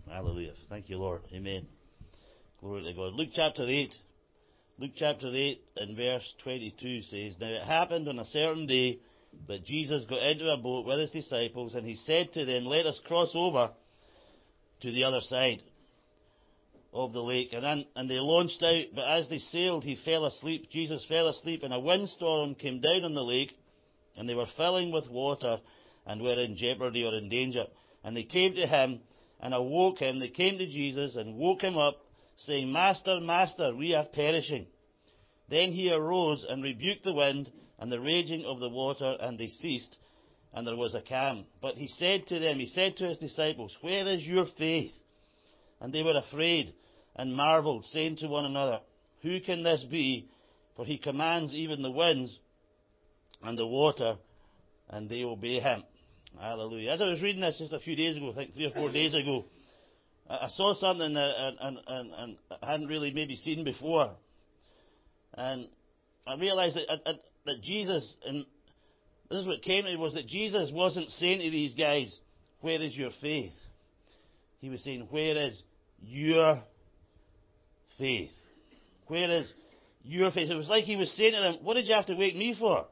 Hallelujah. Thank you, Lord. Amen. Glory to God. Luke chapter 8. Luke chapter 8 and verse 22 says, Now it happened on a certain day that Jesus got into a boat with his disciples, and he said to them, Let us cross over to the other side of the lake. And they launched out, but as they sailed, he fell asleep. Jesus fell asleep, and a windstorm came down on the lake, and they were filling with water and were in jeopardy or in danger. And they came to him and awoke him. They came to Jesus and woke him up, saying, Master, Master, we are perishing. Then he arose and rebuked the wind and the raging of the water, and they ceased, and there was a calm. But he said to his disciples, Where is your faith? And they were afraid and marveled, saying to one another, Who can this be? For he commands even the winds and the water, and they obey him. Hallelujah. As I was reading this just a few days ago, I think 3 or 4 days ago, I saw something and I hadn't really maybe seen before. And I realized that Jesus, and this is what came to me, was that Jesus wasn't saying to these guys, Where is your faith? He was saying, Where is your faith? Where is your faith? It was like he was saying to them, What did you have to wake me for?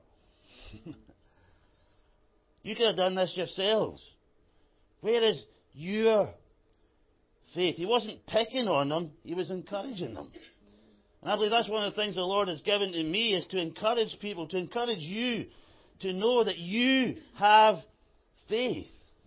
You could have done this yourselves. Where is your faith? He wasn't picking on them, he was encouraging them. And I believe that's one of the things the Lord has given to me, is to encourage people, to encourage you, to know that you have faith.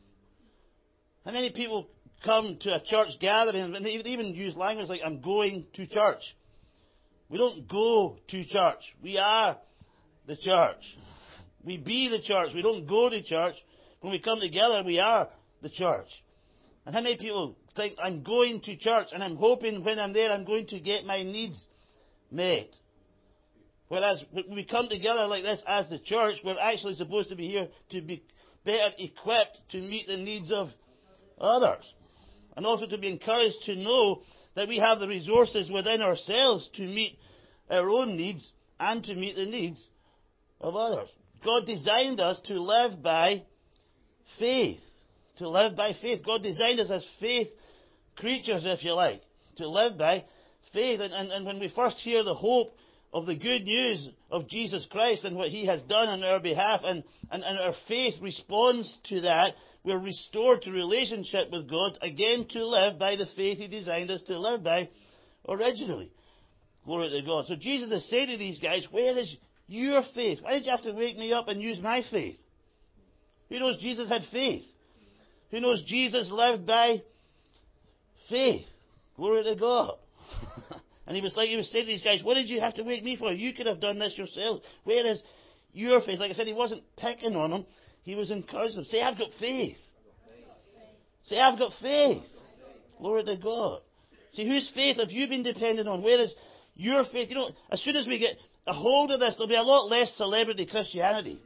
How many people come to a church gathering and they even use language like, I'm going to church. We don't go to church. We are the church. We be the church. We don't go to church. When we come together, we are the church. And how many people think, I'm going to church and I'm hoping when I'm there I'm going to get my needs met? Whereas when we come together like this as the church, we're actually supposed to be here to be better equipped to meet the needs of others. And also to be encouraged to know that we have the resources within ourselves to meet our own needs and to meet the needs of others. God designed us to live by faith. To live by faith. God designed us as faith creatures, if you like. To live by faith. And when we first hear the hope of the good news of Jesus Christ and what He has done on our behalf, and our faith responds to that, we're restored to relationship with God, again to live by the faith He designed us to live by originally. Glory to God. So Jesus is saying to these guys, Where is your faith? Why did you have to wake me up and use my faith? Who knows Jesus had faith? Who knows Jesus lived by faith? Glory to God. And he was saying to these guys, What did you have to wake me for? You could have done this yourself. Where is your faith? Like I said, he wasn't picking on them. He was encouraging them. Say, I've got faith. Say, I've got faith. Glory to God. See, whose faith have you been dependent on? Where is your faith? You know, as soon as we get a hold of this, there'll be a lot less celebrity Christianity.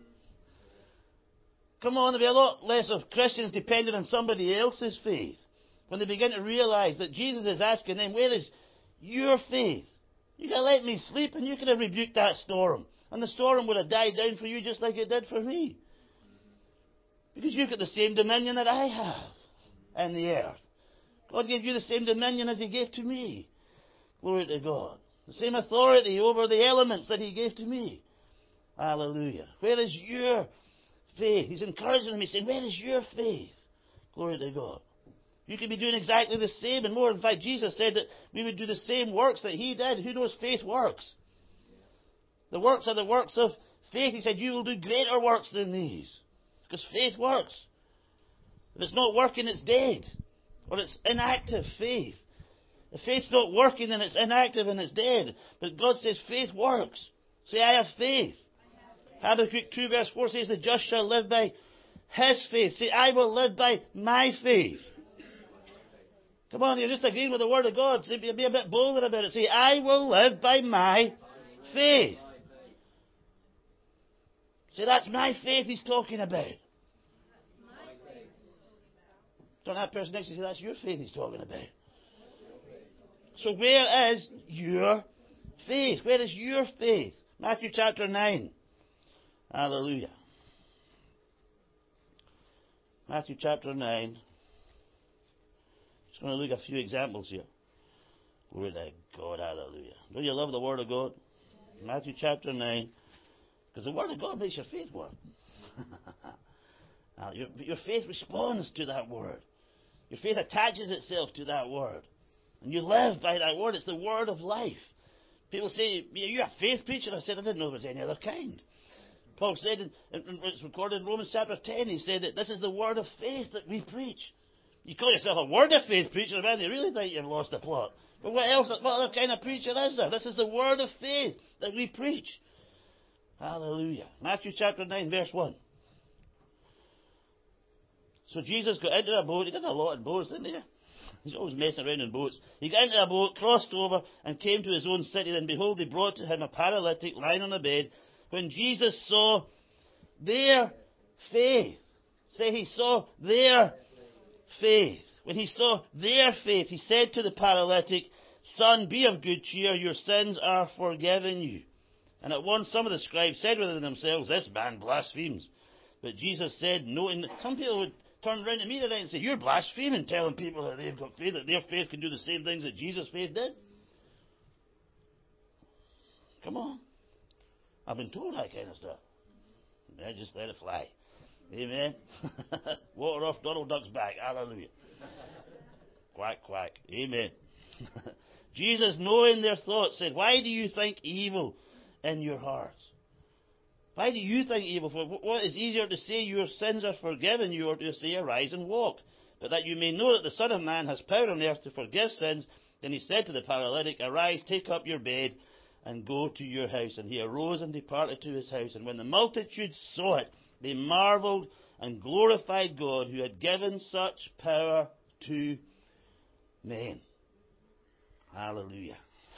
Come on, there'll be a lot less of Christians dependent on somebody else's faith. When they begin to realize that Jesus is asking them, Where is your faith? You could have let me sleep and you could have rebuked that storm. And the storm would have died down for you just like it did for me. Because you've got the same dominion that I have in the earth. God gave you the same dominion as He gave to me. Glory to God. The same authority over the elements that He gave to me. Hallelujah. Where is your faith? He's encouraging them. He's saying, Where is your faith? Glory to God. You can be doing exactly the same and more. In fact, Jesus said that we would do the same works that He did. Who knows faith works? The works are the works of faith. He said, You will do greater works than these. Because faith works. If it's not working, it's dead. Or it's inactive faith. If faith's not working, then it's inactive and it's dead. But God says faith works. Say, I have faith. Habakkuk 2 verse 4 says, The just shall live by his faith. Say, I will live by my faith. Come on, you're just agreeing with the Word of God. Say, be a bit bolder about it. Say, I will live by my faith. Say, that's my faith He's talking about. Don't that person next to you say, that's your faith He's talking about. So where is your faith? Where is your faith? Matthew chapter 9. Hallelujah. Matthew chapter 9. Just going to look at a few examples here. Glory to God, hallelujah. Don't you love the Word of God? Matthew chapter 9. Because the Word of God makes your faith work. Your faith responds to that Word. Your faith attaches itself to that Word. And you live by that Word. It's the Word of life. People say, you're a faith preacher? I said, I didn't know there was any other kind. Paul said, it's recorded in Romans chapter 10, he said that this is the Word of faith that we preach. You call yourself a Word of faith preacher, man, they really think you've lost the plot. But what other kind of preacher is there? This is the Word of faith that we preach. Hallelujah. Matthew chapter 9, verse 1. So Jesus got into a boat. He did a lot in boats, didn't he? He's always messing around in boats. He got into a boat, crossed over, and came to his own city. Then behold, they brought to him a paralytic lying on a bed. When Jesus saw their faith, say he saw their faith. When he saw their faith, he said to the paralytic, Son, be of good cheer, your sins are forgiven you. And at once some of the scribes said within themselves, this man blasphemes. But Jesus said, no. And some people would turn around to me today and say, you're blaspheming, telling people that they've got faith, that their faith can do the same things that Jesus' faith did. Come on. I've been told that kind of stuff. I just let it fly. Amen. Water off Donald Duck's back. Hallelujah. Quack, quack. Amen. Jesus, knowing their thoughts, said, why do you think evil in your hearts? Why do you think evil? For what is easier to say, your sins are forgiven you, or to say, arise and walk? But that you may know that the Son of Man has power on earth to forgive sins. Then he said to the paralytic, arise, take up your bed, and go to your house. And he arose and departed to his house. And when the multitude saw it, they marveled and glorified God, who had given such power to men. Hallelujah.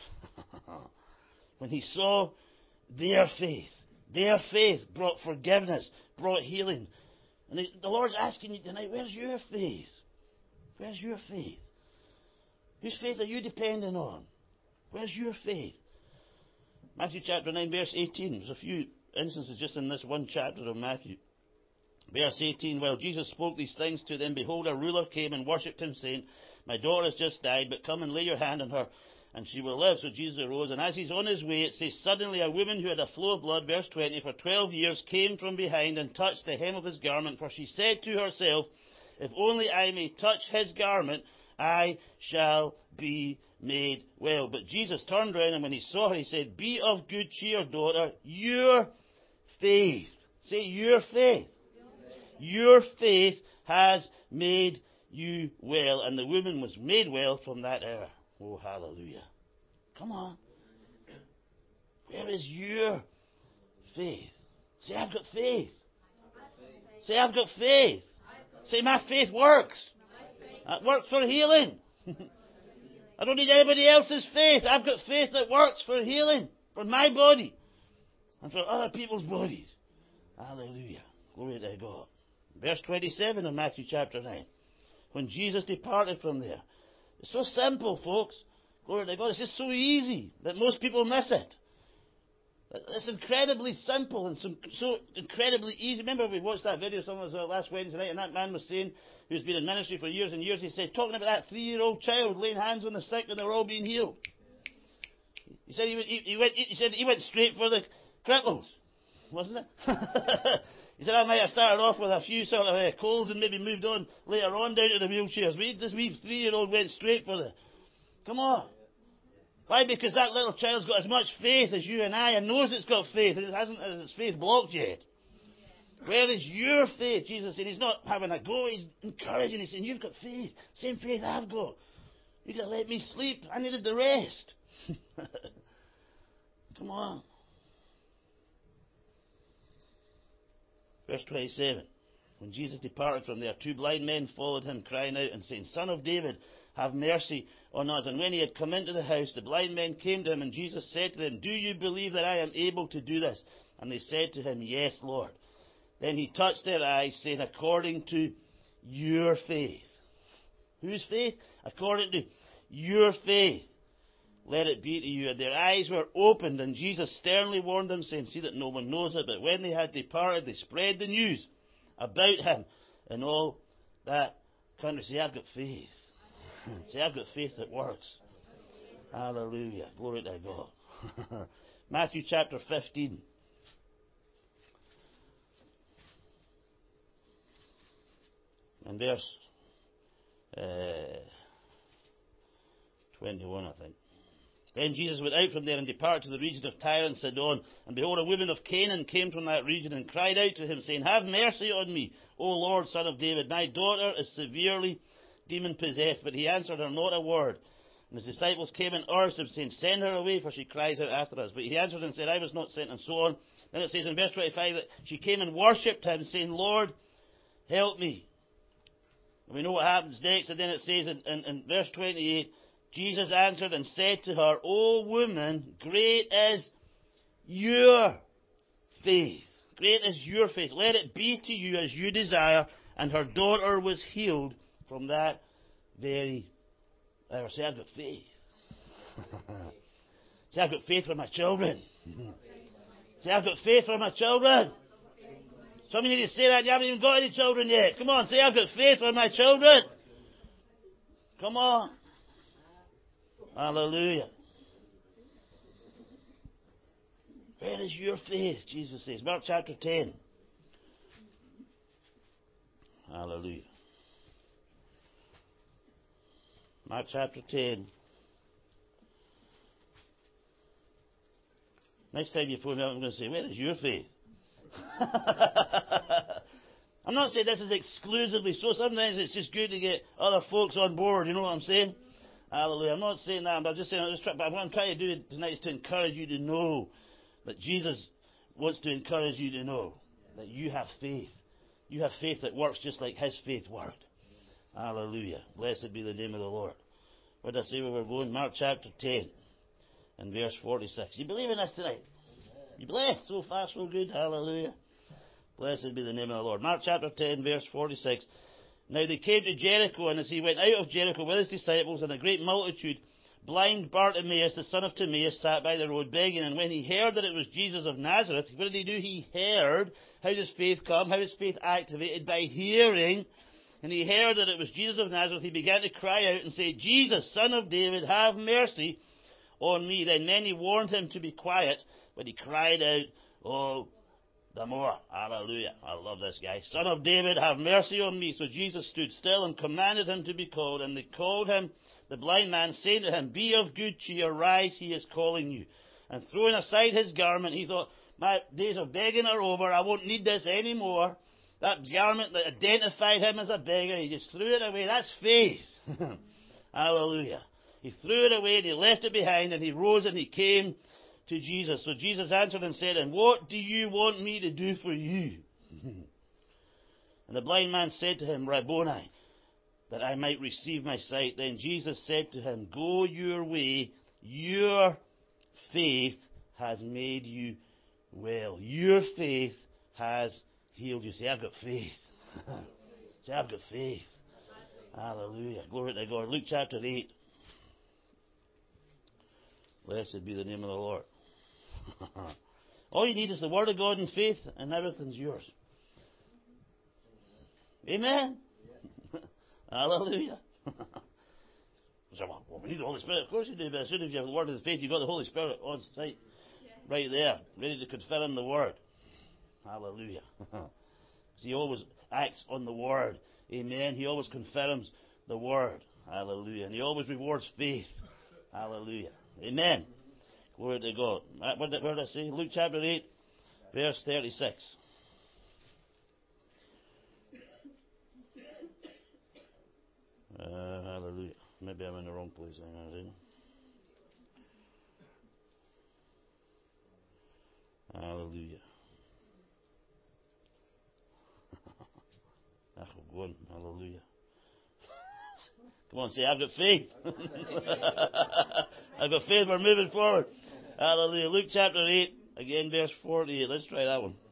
When he saw their faith brought forgiveness, brought healing. And the Lord's asking you tonight, where's your faith? Where's your faith? Whose faith are you depending on? Where's your faith? Matthew chapter 9, verse 18. There's a few instances just in this one chapter of Matthew. Verse 18, while Jesus spoke these things to them, behold, a ruler came and worshipped him, saying, my daughter has just died, but come and lay your hand on her, and she will live. So Jesus arose, and as he's on his way, it says, suddenly a woman who had a flow of blood, verse 20, for 12 years, came from behind and touched the hem of his garment. For she said to herself, if only I may touch his garment, I shall be made well. But Jesus turned round, and when he saw her, he said, be of good cheer, daughter, your faith. Say, your faith. Your faith has made you well. And the woman was made well from that hour. Oh, hallelujah. Come on. Where is your faith? Say, I've got faith. Say, I've got faith. Say, my faith works. It works for healing. I don't need anybody else's faith. I've got faith that works for healing, for my body, and for other people's bodies. Hallelujah. Glory to God. Verse 27 of Matthew chapter 9. When Jesus departed from there. It's so simple, folks. Glory to God. It's just so easy that most people miss it. It's incredibly simple and so incredibly easy. Remember we watched that video last Wednesday night, and that man was saying, who's been in ministry for years and years, he said, talking about that 3-year-old child laying hands on the sick and they're all being healed. He said he went straight for the cripples, wasn't it? He said, I might have started off with a few sort of colds and maybe moved on later on down to the wheelchairs. This wee 3-year-old went straight for the... Come on. Why? Because that little child's got as much faith as you and I, and knows it's got faith, and it hasn't its faith blocked yet. Where is your faith? Jesus said, he's not having a go, he's encouraging. He's saying, you've got faith, same faith I've got. You got to let me sleep. I needed the rest. Come on. Verse 27. When Jesus departed from there, 2 blind men followed him, crying out and saying, Son of David, have mercy on us. And when he had come into the house, the blind men came to him, and Jesus said to them, do you believe that I am able to do this? And they said to him, yes, Lord. Then he touched their eyes, saying, according to your faith. Whose faith? According to your faith. Let it be to you. And their eyes were opened, and Jesus sternly warned them, saying, see that no one knows it. But when they had departed, they spread the news about him in all that country. See, I've got faith. See, I've got faith that works. Hallelujah. Glory to God. Matthew chapter 15. And verse 21, I think. Then Jesus went out from there and departed to the region of Tyre and Sidon. And behold, a woman of Canaan came from that region and cried out to him, saying, Have mercy on me, O Lord, Son of David. My daughter is severely demon-possessed. But he answered her not a word. And his disciples came and urged him, saying, Send her away, for she cries out after us. But he answered and said, I was not sent, and so on. Then it says in verse 25 that she came and worshipped him, saying, Lord, help me. And we know what happens next. And then it says in verse 28, Jesus answered and said to her, O woman, great is your faith. Great is your faith. Let it be to you as you desire. And her daughter was healed from that very hour. Say, I've got faith. Say, I've got faith for my children. Say, I've got faith for my children. Some of you need to say that. You haven't even got any children yet. Come on, say, I've got faith for my children. Come on. Hallelujah. Where is your faith? Jesus says. Mark chapter 10. Hallelujah. Mark chapter 10. Next time you phone me up, I'm going to say, where is your faith? I'm not saying this is exclusively so. Sometimes it's just good to get other folks on board. You know what I'm saying? Hallelujah. I'm not saying that. I'm just saying, but what I'm trying to do tonight is to encourage you to know that Jesus wants to encourage you to know that you have faith. You have faith that works just like His faith worked. Hallelujah. Blessed be the name of the Lord. What did I say where we're going? Mark chapter 10 and verse 46. You believe in this tonight? You blessed? So far, so good. Hallelujah. Blessed be the name of the Lord. Mark chapter 10, verse 46. Now they came to Jericho, and as he went out of Jericho with his disciples and a great multitude, blind Bartimaeus, the son of Timaeus, sat by the road begging. And when he heard that it was Jesus of Nazareth, what did he do? He heard. How does faith come? How is faith activated? By hearing. And he heard that it was Jesus of Nazareth. He began to cry out and say, Jesus, Son of David, have mercy on me. Then many warned him to be quiet, but he cried out, oh, the more. Hallelujah. I love this guy. Son of David, have mercy on me. So Jesus stood still and commanded him to be called. And they called him, the blind man, saying to him, Be of good cheer, rise, he is calling you. And throwing aside his garment, he thought, my days of begging are over. I won't need this anymore. That garment that identified him as a beggar, he just threw it away. That's faith. Hallelujah. He threw it away and he left it behind, and he rose and he came to Jesus. So Jesus answered and said, And what do you want me to do for you? And the blind man said to him, Rabboni, that I might receive my sight. Then Jesus said to him, Go your way, your faith has made you well. Your faith has healed you. Say, I've got faith. Say, I've got faith. Hallelujah. Glory to God. Luke chapter 8. Blessed be the name of the Lord. All you need is the Word of God and faith, and everything's yours. Amen? Hallelujah. So, well, we need the Holy Spirit. Of course you do, but as soon as you have the Word of the faith, you've got the Holy Spirit on site. Right there, ready to confirm the Word. Hallelujah. He always acts on the Word. Amen. He always confirms the Word. Hallelujah. And He always rewards faith. Hallelujah. Amen. Glory to God. Where did I say? Luke chapter 8, verse 36. Hallelujah. Maybe I'm in the wrong place. Hang on, hallelujah. Go on. Hallelujah. Come on, say, I've got faith. I've got faith. We're moving forward. Hallelujah. Luke chapter 8, again, verse 48. Let's try that one.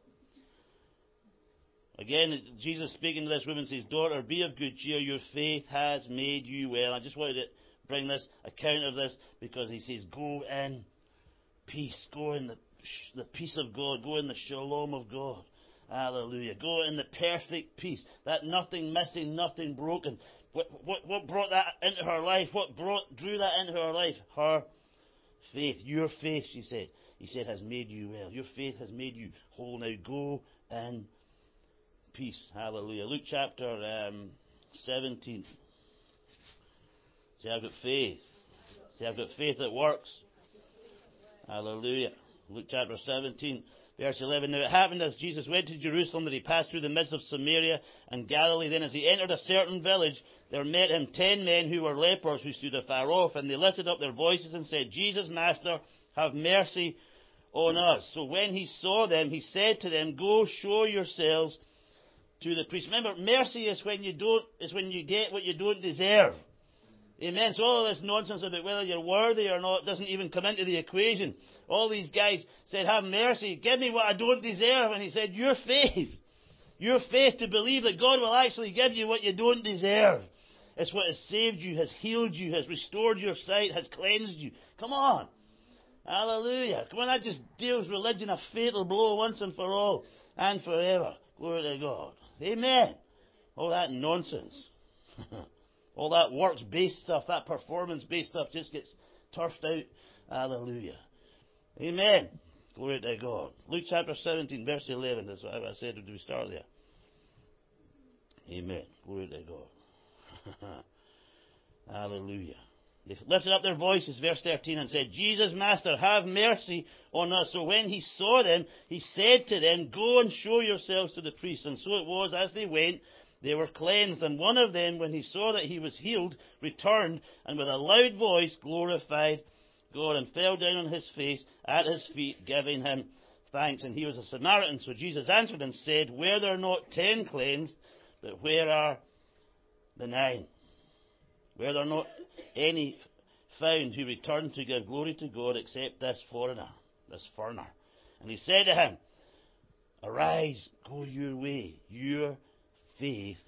Again, Jesus speaking to this woman says, Daughter, be of good cheer. Your faith has made you well. I just wanted to bring this account of this because he says, Go in peace. Go in the peace of God. Go in the shalom of God. Hallelujah. Go in the perfect peace. That nothing missing, nothing broken. What brought that into her life? What drew that into her life? Her faith. Your faith, she said. He said, has made you well. Your faith has made you whole. Now go in peace. Hallelujah. Luke chapter 17. See, I've got faith. See, I've got faith that works. Hallelujah. Luke chapter 17, verse 11. Now it happened as Jesus went to Jerusalem that he passed through the midst of Samaria and Galilee. Then as he entered a certain village, there met him 10 men who were lepers who stood afar off. And they lifted up their voices and said, Jesus, Master, have mercy on us. So when he saw them, he said to them, go show yourselves to the priest. Remember, mercy is when you get what you don't deserve. Amen. So all this nonsense about whether you're worthy or not doesn't even come into the equation. All these guys said, have mercy, give me what I don't deserve. And he said, your faith to believe that God will actually give you what you don't deserve. It's what has saved you, has healed you, has restored your sight, has cleansed you. Come on. Hallelujah. Come on, that just deals religion a fatal blow once and for all and forever. Glory to God. Amen. All that nonsense. All that works-based stuff, that performance-based stuff just gets turfed out. Hallelujah. Amen. Glory to God. Luke chapter 17, verse 11. That's what I said. Do we start there? Amen. Glory to God. Hallelujah. They lifted up their voices, verse 13, and said, Jesus, Master, have mercy on us. So when he saw them, he said to them, go and show yourselves to the priest. And so it was, as they went, they were cleansed. And one of them, when he saw that he was healed, returned, and with a loud voice glorified God, and fell down on his face at his feet, giving him thanks. And he was a Samaritan. So Jesus answered and said, were there not 10 cleansed, but where are the 9? Were there not any found who returned to give glory to God except this foreigner? And he said to him, arise, go your way. Your faith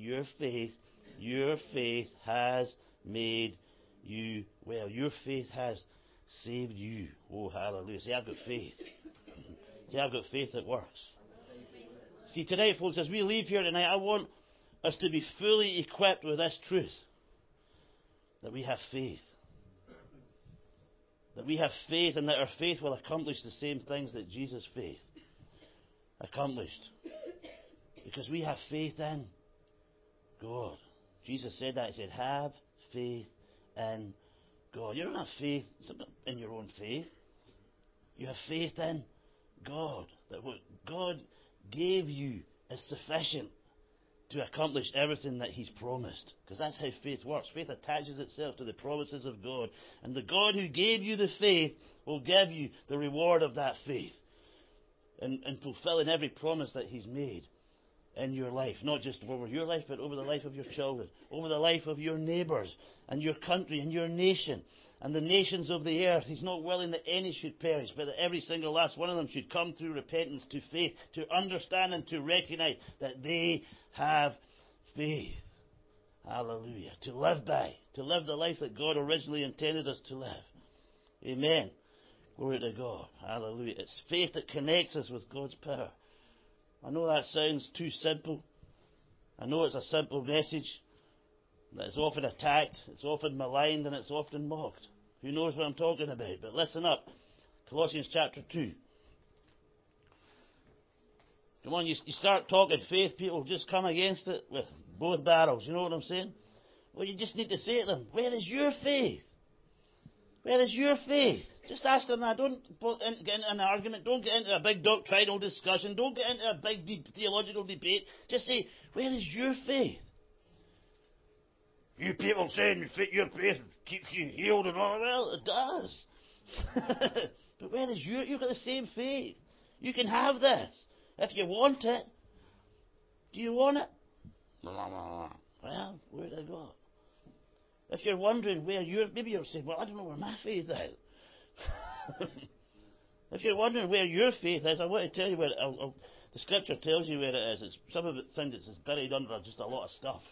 has made you well. Your faith has saved you. Oh, hallelujah. See, I've got faith. See, I've got faith that works. See, tonight, folks, as we leave here tonight, I want us to be fully equipped with this truth. That we have faith. That we have faith, and that our faith will accomplish the same things that Jesus' faith accomplished. Because we have faith in God. Jesus said that. He said, have faith in God. You don't have faith in your own faith. You have faith in God. That what God gave you is sufficient to accomplish everything that He's promised. Because that's how faith works. Faith attaches itself to the promises of God. And the God who gave you the faith will give you the reward of that faith. And fulfilling every promise that He's made in your life. Not just over your life, but over the life of your children. Over the life of your neighbours. And your country and your nation. And the nations of the earth. He's not willing that any should perish, but that every single last one of them should come through repentance to faith, to understand and to recognize that they have faith. Hallelujah. To live by. To live the life that God originally intended us to live. Amen. Glory to God. Hallelujah. It's faith that connects us with God's power. I know that sounds too simple. I know it's a simple message. That is often attacked, it's often maligned, and it's often mocked. Who knows what I'm talking about? But listen up. Colossians chapter 2. Come on, you start talking faith, people just come against it with both barrels. You know what I'm saying? Well, you just need to say to them, where is your faith? Where is your faith? Just ask them that. Don't get into an argument. Don't get into a big doctrinal discussion. Don't get into a big theological debate. Just say, where is your faith? You people saying your faith keeps you healed and all. Well, it does. But where is you've got the same faith. You can have this. If you want it. Do you want it? Well, where did I go? If you're wondering where maybe you're saying, well, I don't know where my faith is. If you're wondering where your faith is, I want to tell you where the scripture tells you where it is. Some of it sounds it's buried under just a lot of stuff.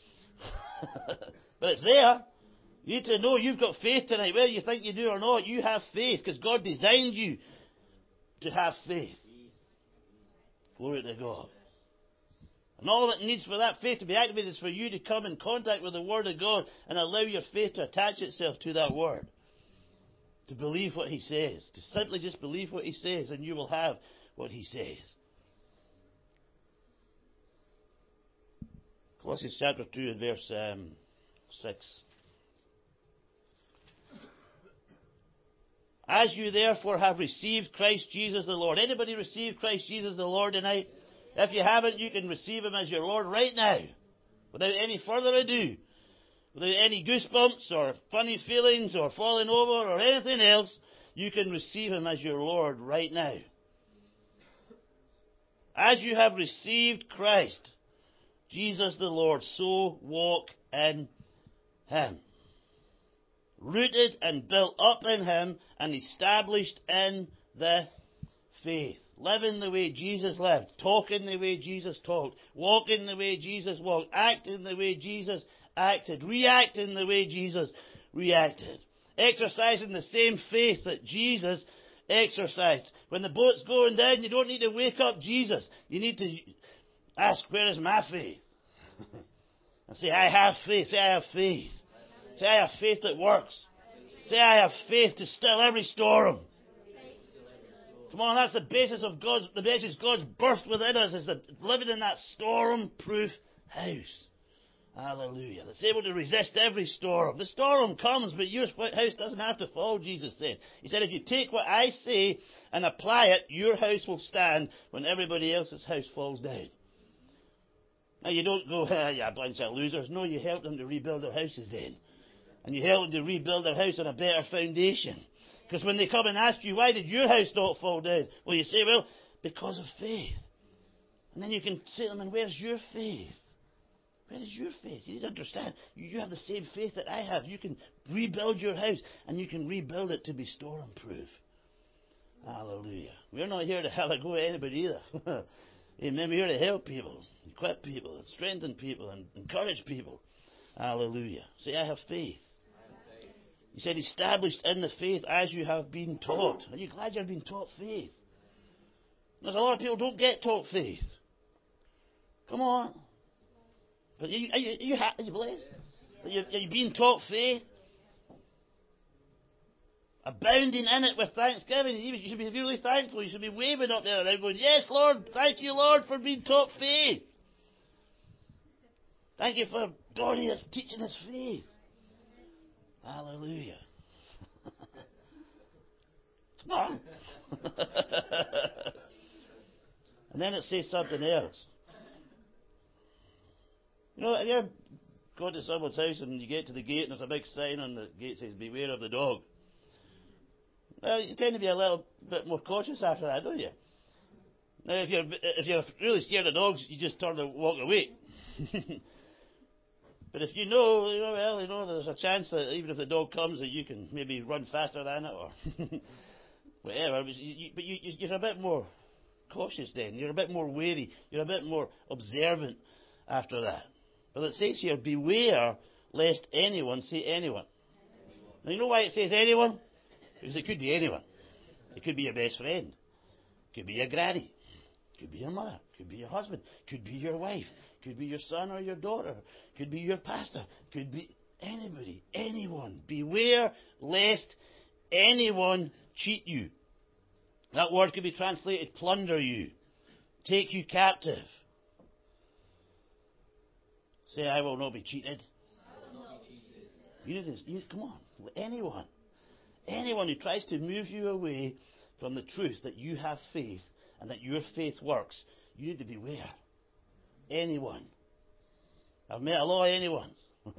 But it's there. You need to know you've got faith tonight. Whether you think you do or not, you have faith because God designed you to have faith. Glory to God. And all that needs for that faith to be activated is for you to come in contact with the Word of God and allow your faith to attach itself to that Word. To believe what He says. To simply just believe what He says, and you will have what He says. Colossians chapter 2 and verse 6. As you therefore have received Christ Jesus the Lord. Anybody receive Christ Jesus the Lord tonight? If you haven't, you can receive Him as your Lord right now. Without any further ado. Without any goosebumps or funny feelings or falling over or anything else. You can receive Him as your Lord right now. As you have received Christ, Jesus the Lord, so walk in Him. Rooted and built up in Him and established in the faith. Living the way Jesus lived. Talking the way Jesus talked. Walking the way Jesus walked. Acting the way Jesus acted. Reacting the way Jesus reacted. Exercising the same faith that Jesus exercised. When the boat's going down, you don't need to wake up Jesus. You need to ask, where is my faith? And say, I have faith. Say, I have faith. Say, I have faith that works. Say, I have faith to still every storm. Come on, that's the basis of God's birth within us, is living in that storm-proof house. Hallelujah. That's able to resist every storm. The storm comes, but your house doesn't have to fall, Jesus said. He said, if you take what I say and apply it, your house will stand when everybody else's house falls down. Now, you don't go, you bunch of losers. No, you help them to rebuild their houses then. And you help them to rebuild their house on a better foundation. Because when they come and ask you, why did your house not fall down? Well, you say, well, because of faith. And then you can say to them, and where's your faith? Where is your faith? You need to understand, you have the same faith that I have. You can rebuild your house, and you can rebuild it to be storm-proof. Hallelujah. We're not here to have it go at anybody either. Amen. We're here to help people, equip people, and strengthen people, and encourage people. Hallelujah. Say, I have faith. He said, established in the faith as you have been taught. Are you glad you're being taught faith? There's a lot of people who don't get taught faith. Come on. But are you blessed? Are you being taught faith? Abounding in it with thanksgiving. You should be really thankful. You should be waving up there and going, yes, Lord, thank you, Lord, for being taught faith. Thank you for Donnie that's teaching us faith. Hallelujah. Come on. And then it says something else. You know, have you ever gone to someone's house and you get to the gate and there's a big sign on the gate that says, beware of the dog? Well, you tend to be a little bit more cautious after that, don't you? Now, if you're really scared of dogs, you just turn and walk away. But if you know, there's a chance that even if the dog comes, that you can maybe run faster than it or whatever. But you're a bit more cautious then. You're a bit more wary. You're a bit more observant after that. But it says here, beware lest anyone say anyone. Now, you know why it says anyone? Because it could be anyone. It could be your best friend. It could be your granny. It could be your mother. It could be your husband. It could be your wife. It could be your son or your daughter. It could be your pastor. It could be anybody, anyone. Beware lest anyone cheat you. That word could be translated plunder you. Take you captive. Say, I will not be cheated. Come on. Anyone. Anyone who tries to move you away from the truth that you have faith and that your faith works, you need to beware. Anyone. I've met a lot of anyones.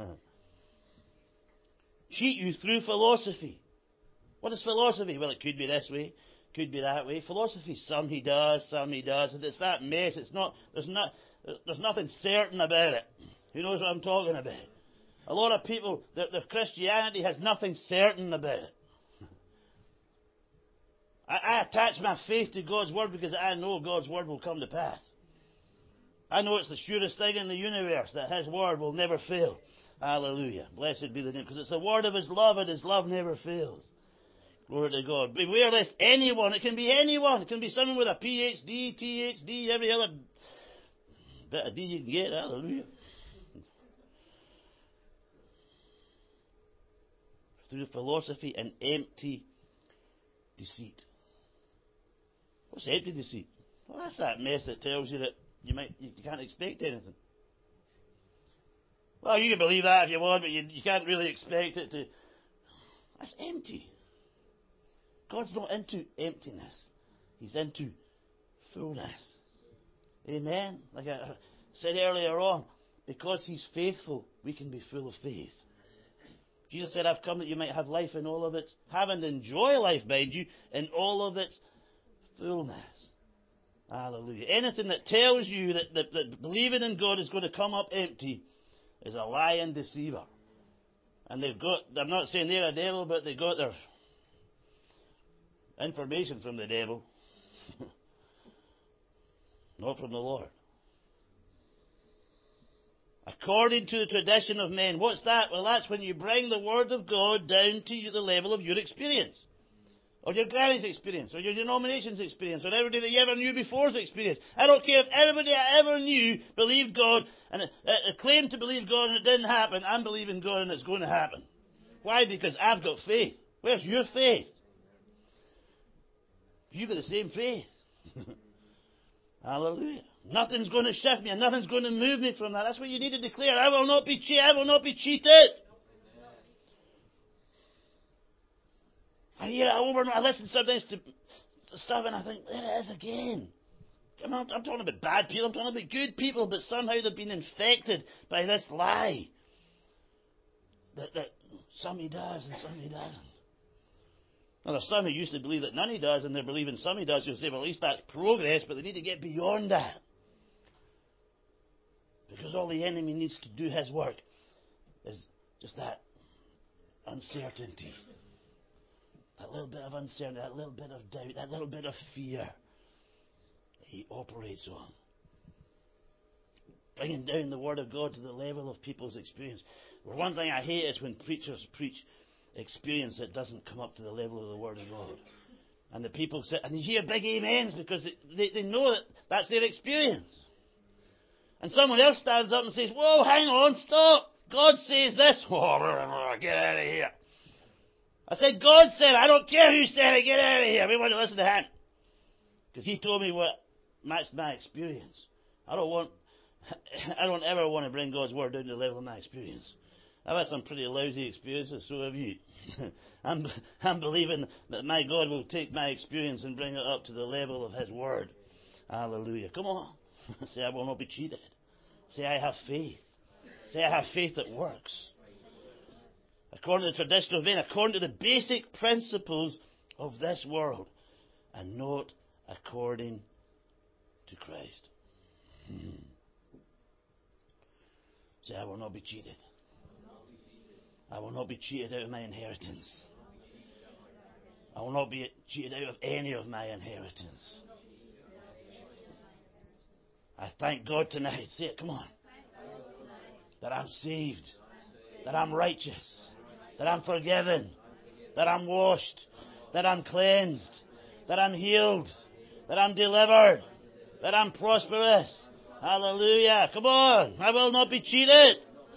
Cheat you through philosophy. What is philosophy? Well, it could be this way, could be that way. Philosophy, some he does, some he does. And it's that mess. There's nothing certain about it. Who knows what I'm talking about? A lot of people, their Christianity has nothing certain about it. I attach my faith to God's Word because I know God's Word will come to pass. I know it's the surest thing in the universe that His Word will never fail. Hallelujah. Blessed be the name. Because it's the word of His love and His love never fails. Glory to God. Beware lest anyone, it can be anyone. It can be someone with a PhD, THD, every other bit of D you can get, hallelujah. Through philosophy and empty deceit. What's empty deceit? Well, that's that mess that tells you that you can't expect anything. Well, you can believe that if you want, but you can't really expect it to. That's empty. God's not into emptiness. He's into fullness. Amen? Like I said earlier on, because He's faithful, we can be full of faith. Jesus said, I've come that you might have life in all of its, have and enjoy life, mind you, in all of its fullness. Hallelujah. Anything that tells you that believing in God is going to come up empty is a lie and deceiver. And I'm not saying they're a devil, but they got their information from the devil. Not from the Lord. According to the tradition of men. What's that? Well, that's when you bring the Word of God down to the level of your experience. Or your granny's experience. Or your denomination's experience. Or everybody that you ever knew before's experience. I don't care if everybody I ever knew believed God and claimed to believe God and it didn't happen. I'm believing God and it's going to happen. Why? Because I've got faith. Where's your faith? You've got the same faith. Hallelujah. Nothing's going to shift me and nothing's going to move me from that. That's what you need to declare. I will not be cheated. I will not be cheated. I listen sometimes to stuff and I think, there it is again. I'm talking about bad people. I'm talking about good people, but somehow they've been infected by this lie. That some he does and some he doesn't. Now, there's some who used to believe that none he does, and they're believing some he does. You'll say, well, at least that's progress, but they need to get beyond that. Because all the enemy needs to do his work is just that uncertainty. That little bit of uncertainty, that little bit of doubt, that little bit of fear that he operates on. Bringing down the Word of God to the level of people's experience. Well, one thing I hate is when preachers preach experience that doesn't come up to the level of the Word of God. And the people sit, and you hear big amens because they know that that's their experience. And someone else stands up and says, whoa, hang on, stop. God says this. Oh, get out of here. I said, God said, I don't care who said it, get out of here. We want to listen to him. Because he told me what matched my experience. I don't ever want to bring God's Word down to the level of my experience. I've had some pretty lousy experiences, so have you. I'm believing that my God will take my experience and bring it up to the level of His Word. Hallelujah. Come on. Say, I will not be cheated. Say, I have faith. Say, I have faith that works. According to the tradition of men, according to the basic principles of this world, and not according to Christ. Say, I will not be cheated. I will not be cheated out of my inheritance. I will not be cheated out of any of my inheritance. I thank God tonight. Say it, come on. That I'm saved. That I'm righteous. That I'm forgiven. That I'm washed. That I'm cleansed. That I'm healed. That I'm delivered. That I'm prosperous. Hallelujah. Come on. I will not be cheated.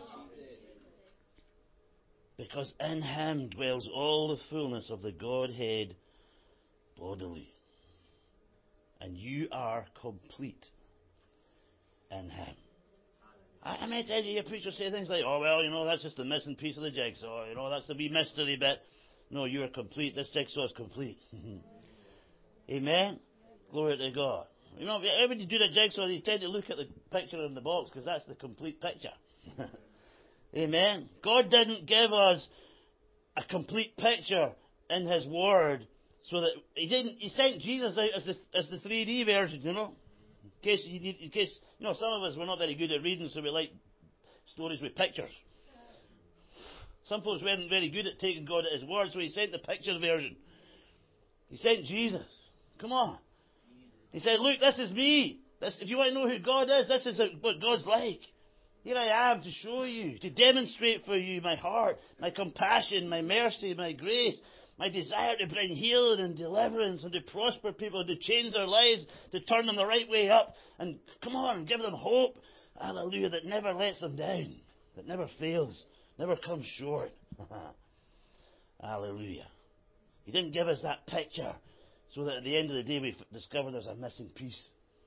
Because in Him dwells all the fullness of the Godhead bodily. And you are complete in Him. I may tell you, your preacher say things like, oh, well, that's just the missing piece of the jigsaw. That's the wee mystery bit. No, you are complete. This jigsaw is complete. Amen? Glory to God. Every you do the jigsaw, you tend to look at the picture in the box because that's the complete picture. Amen? God didn't give us a complete picture in His Word so that He sent Jesus out as the 3D version, In case some of us were not very good at reading, so we like stories with pictures. Some folks weren't very good at taking God at His Word, so He sent the picture version. He sent Jesus. Come on. He said, look, this is me. If you want to know who God is, this is what God's like. Here I am to show you, to demonstrate for you my heart, my compassion, my mercy, my grace. My desire to bring healing and deliverance and to prosper people, to change their lives, to turn them the right way up. And come on, give them hope. Hallelujah, that never lets them down, that never fails, never comes short. Hallelujah. He didn't give us that picture so that at the end of the day we discover there's a missing piece.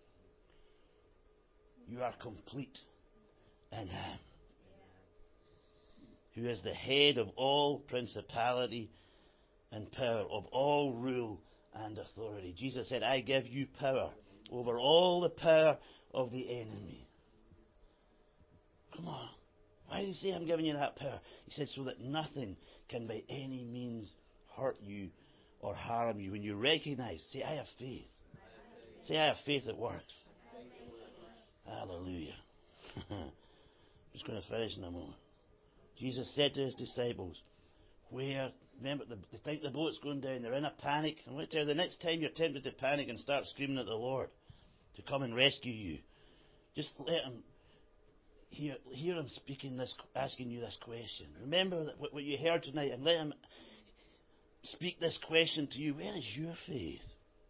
You are complete in Him, who is the head of all principality and power, of all rule and authority. Jesus said, I give you power over all the power of the enemy. Come on. Why did He say I'm giving you that power? He said so that nothing can by any means hurt you or harm you. When you recognize, say, I have faith. Say, I have faith that works. Hallelujah. I'm just going to finish in a moment. Jesus said to His disciples, remember, they think the boat's going down, they're in a panic. I'm going to tell you, the next time you're tempted to panic and start screaming at the Lord to come and rescue you, just let Him hear Him speaking this, asking you this question. Remember what you heard tonight, and let Him speak this question to you. Where is your faith?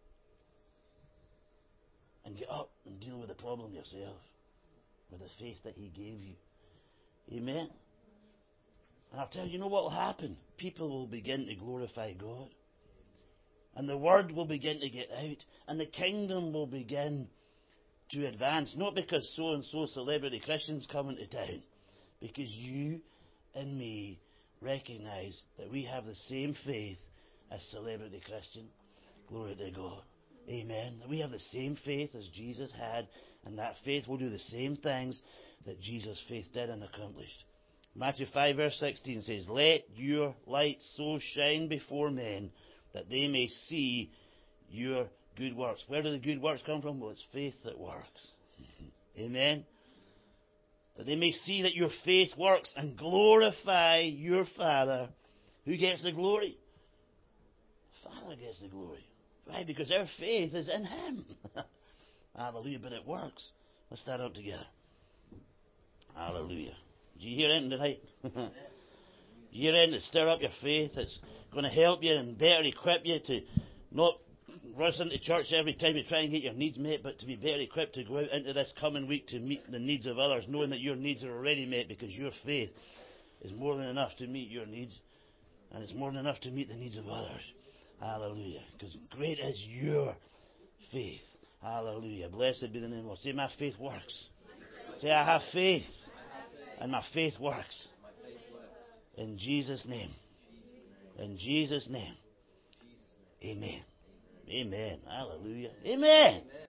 And get up and deal with the problem yourself with the faith that He gave you. Amen. And I'll tell you, what will happen? People will begin to glorify God. And the word will begin to get out. And the kingdom will begin to advance. Not because so-and-so celebrity Christians come into town. Because you and me recognize that we have the same faith as celebrity Christian. Glory to God. Amen. That we have the same faith as Jesus had. And that faith will do the same things that Jesus' faith did and accomplished. Matthew 5 verse 16 says, let your light so shine before men that they may see your good works. Where do the good works come from? Well, it's faith that works. Amen. That they may see that your faith works and glorify your Father. Who gets the glory? The Father gets the glory. Why? Because our faith is in Him. Hallelujah. But it works. Let's stand up together. Hallelujah. Do you hear anything tonight? Do you hear anything to stir up your faith? It's going to help you and better equip you to not rush into church every time you try and get your needs met, but to be better equipped to go out into this coming week to meet the needs of others, knowing that your needs are already met because your faith is more than enough to meet your needs, and it's more than enough to meet the needs of others. Hallelujah. Because great is your faith. Hallelujah. Blessed be the name of the Lord. Say, my faith works. Say, I have faith. And my faith works. In Jesus' name. In Jesus' name. Amen. Amen. Hallelujah. Amen.